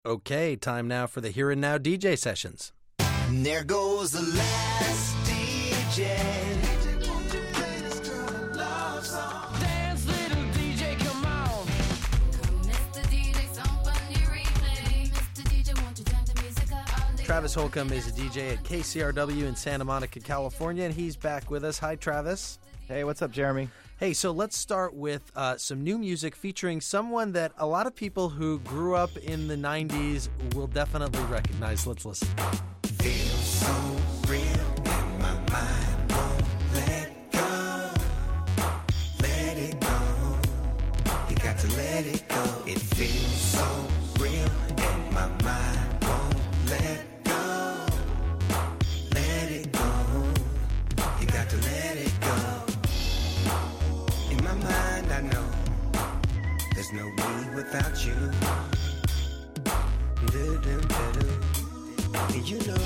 Okay, time now for the Here and Now DJ sessions. And there goes the last DJ. Dance, little DJ, come on. Mr. DJ, somebody replay. Mr. DJ, won't you turn the music up all day? Travis Holcomb is a DJ at KCRW in Santa Monica, California, and he's back with us. Hi, Travis. Hey, what's up, Jeremy? Hey, so let's start with some new music featuring someone that a lot of people who grew up in the 90s will definitely recognize. Let's listen. Feels so real in my mind, won't let go. Let it go. You got to let it go. It feels so real in my mind, won't let go. Let it go. You got to let it go. In my mind, I know there's no me without you. Do-do-do-do. And you know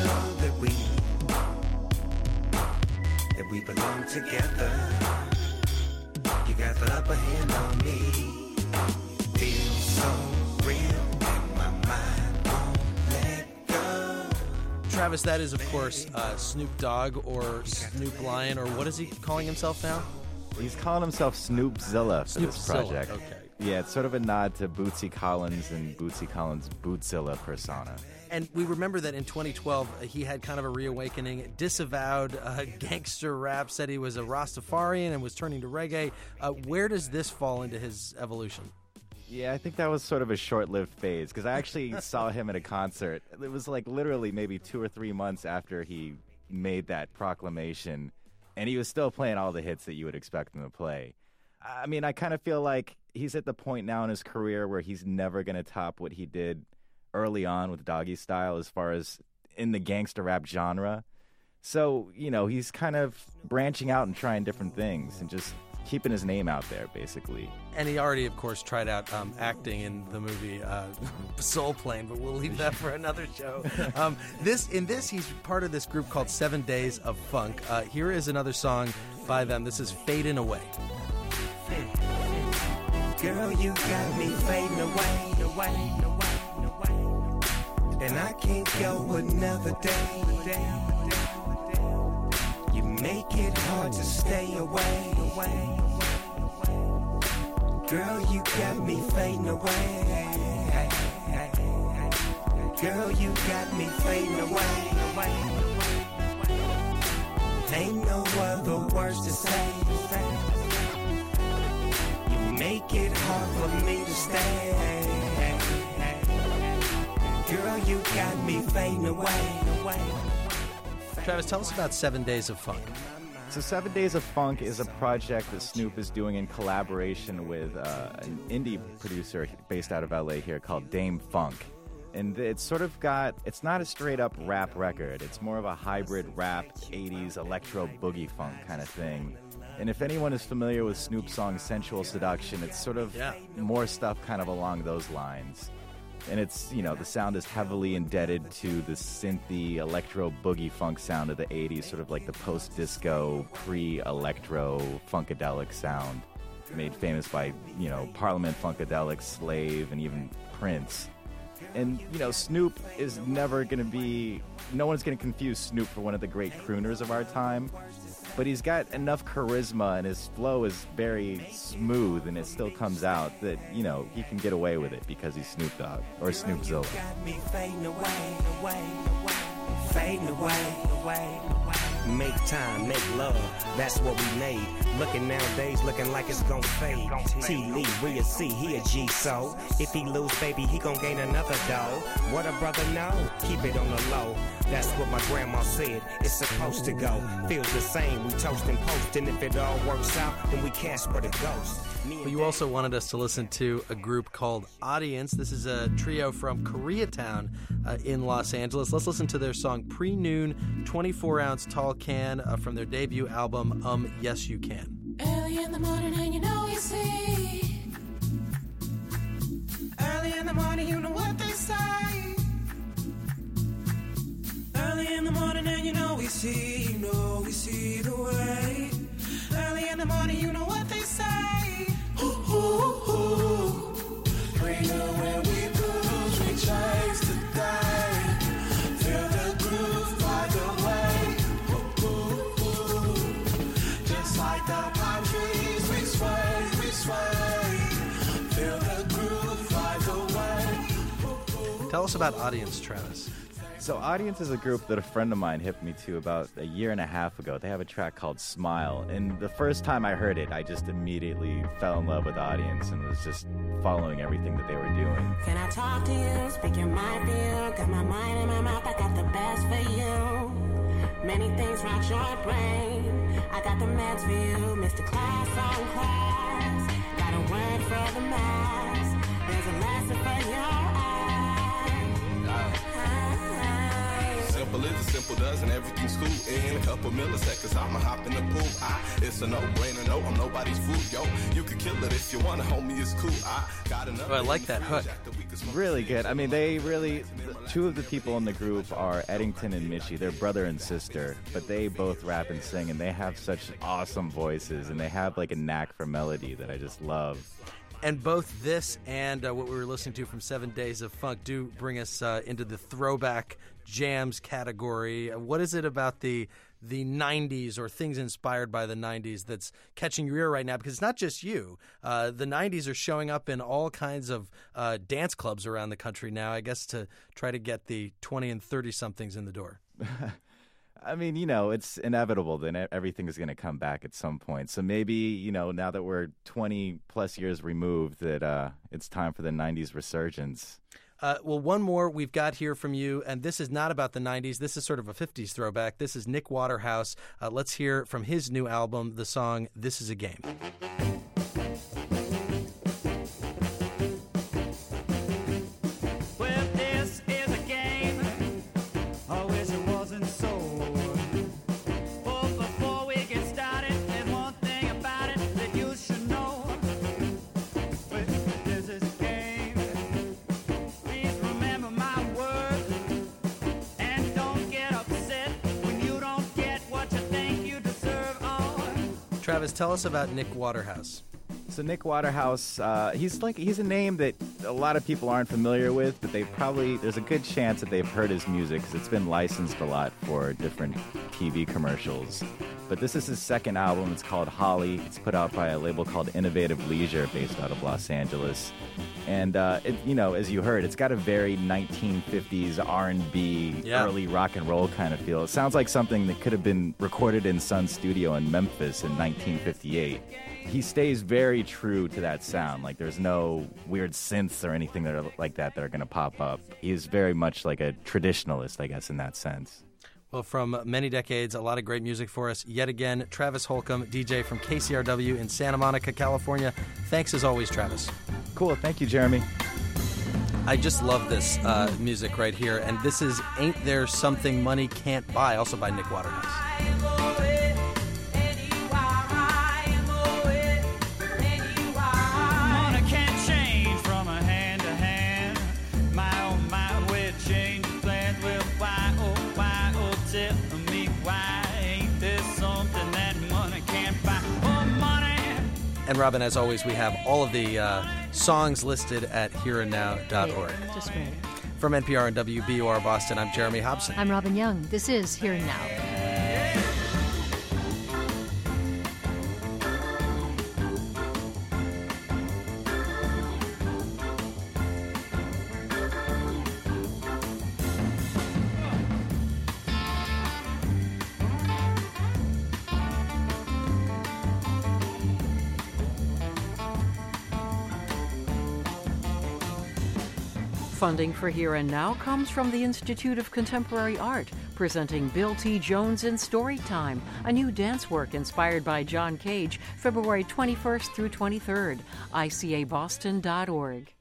that we belong together. You got the upper hand on me. Feels so real and my mind won't let go. Travis, that is, of course, Snoop Dogg or Snoop Lion, or what is he calling himself now? He's calling himself Snoopzilla for this project. Okay. Yeah, it's sort of a nod to Bootsy Collins and Bootsy Collins' Bootzilla persona. And we remember that in 2012, he had kind of a reawakening, disavowed gangster rap, said he was a Rastafarian and was turning to reggae. Where does this fall into his evolution? Yeah, I think that was sort of a short-lived phase, because I actually saw him at a concert. It was like literally maybe 2 or 3 months after he made that proclamation, and he was still playing all the hits that you would expect him to play. I mean, I kind of feel like he's at the point now in his career where he's never going to top what he did early on with Doggy Style as far as in the gangster rap genre. So, you know, he's kind of branching out and trying different things and just keeping his name out there, basically. And he already, of course, tried out acting in the movie Soul Plane, but we'll leave that for another show. He's part of this group called 7 Days of Funk. Here is another song by them. This is Fading Away. Girl, you got me fading away. And I can't go another day. You make it hard to stay away. Girl, you got me fading away. Girl, you got me fading away. Ain't no other words to say. You make it hard for me to stay. Girl, you got me fading away. Travis, tell us about 7 Days of Funk. So 7 Days of Funk is a project that Snoop is doing in collaboration with an indie producer based out of LA here called Dame Funk. And it's sort of it's not a straight up rap record. It's more of a hybrid rap, 80s electro boogie funk kind of thing. And if anyone is familiar with Snoop's song Sensual Seduction, it's sort of more stuff kind of along those lines. And it's, you know, the sound is heavily indebted to the synthy electro boogie funk sound of the 80s, sort of like the post-disco, pre-electro funkadelic sound made famous by, you know, Parliament Funkadelic, Slave, and even Prince. And, you know, Snoop is never going to be, no one's going to confuse Snoop for one of the great crooners of our time. But he's got enough charisma and his flow is very smooth and it still comes out that, you know, he can get away with it because he's Snoop Dogg or Snoopzilla. Got me fading away. Make time, make love, that's what we made. Looking nowadays, looking like it's gon' fade. T-Lee, Rhea C, he a G-so. If he lose, baby, he gon' gain another dough. What a brother know, keep it on the low. That's what my grandma said, it's supposed to go. Feels the same, we toast and post. And if it all works out, then we Casper the Ghost. Well, you also wanted us to listen to a group called Audience. This is a trio from Koreatown in Los Angeles. Let's listen to their song Pre-Noon, 24-ounce tall can from their debut album, Yes You Can. Early in the morning and you know you see. Early in the morning, you know what they say. Early in the morning and you know we see the way. Early in the morning, you know what they say. Ooh, ooh, ooh. Bring her where we cruise with Tell us about Audience, Travis. So Audience is a group that a friend of mine hit me to about a year and a half ago. They have a track called Smile, and the first time I heard it, I just immediately fell in love with Audience and was just following everything that they were doing. Can I talk to you? Speak your mind for you. Got my mind in my mouth, I got the best for you. Many things rock your brain. I got the meds for you. Mr. Class on class. Got a word for the mass. There's a lesson for your eyes. Simple as it simple does, and everything's cool. In a couple milliseconds, I'ma hop in the pool. It's a no-brainer, no, I'm nobody's fool, yo. You could kill it if you wanna, homie, it's cool. I got enough. Oh, I like that hook. Really good. I mean, two of the people in the group are Eddington and Mitchie. They're brother and sister, but they both rap and sing, and they have such awesome voices, and they have like a knack for melody that I just love. And both this and what we were listening to from 7 Days of Funk do bring us into the throwback jams category. What is it about the 90s or things inspired by the 90s that's catching your ear right now? Because it's not just you. The 90s are showing up in all kinds of dance clubs around the country now, I guess, to try to get the 20 and 30-somethings in the door. I mean, it's inevitable that everything is going to come back at some point. So maybe, now that we're 20-plus years removed, that it's time for the 90s resurgence. Well, one more we've got here from you, and this is not about the 90s. This is sort of a 50s throwback. This is Nick Waterhouse. Let's hear from his new album, the song This Is a Game. Well, this is a game. I wish it wasn't so. But before we get started, there's one thing about it that you should know. But this is a game. Please remember my words. And don't get upset when you don't get what you think you deserve. Travis, tell us about Nick Waterhouse. So Nick Waterhouse, he's a name that a lot of people aren't familiar with, but there's a good chance that they've heard his music because it's been licensed a lot for different TV commercials. But this is his second album. It's called Holly. It's put out by a label called Innovative Leisure, based out of Los Angeles. And as you heard, it's got a very 1950s R&B, early rock and roll kind of feel. It sounds like something that could have been recorded in Sun Studio in Memphis in 1958. He stays very true to that sound. Like, there's no weird synths or anything that are going to pop up. He is very much like a traditionalist, I guess, in that sense. Well, from many decades, a lot of great music for us. Yet again, Travis Holcomb, DJ from KCRW in Santa Monica, California. Thanks as always, Travis. Cool. Thank you, Jeremy. I just love this music right here. And this is Ain't There Something Money Can't Buy, also by Nick Waterhouse. And Robin, as always, we have all of the songs listed at hereandnow.org. Just great. From NPR and WBUR Boston, I'm Jeremy Hobson. I'm Robin Young. This is Here and Now. Funding for Here and Now comes from the Institute of Contemporary Art, presenting Bill T. Jones in Storytime, a new dance work inspired by John Cage, February 21st through 23rd, ICABoston.org.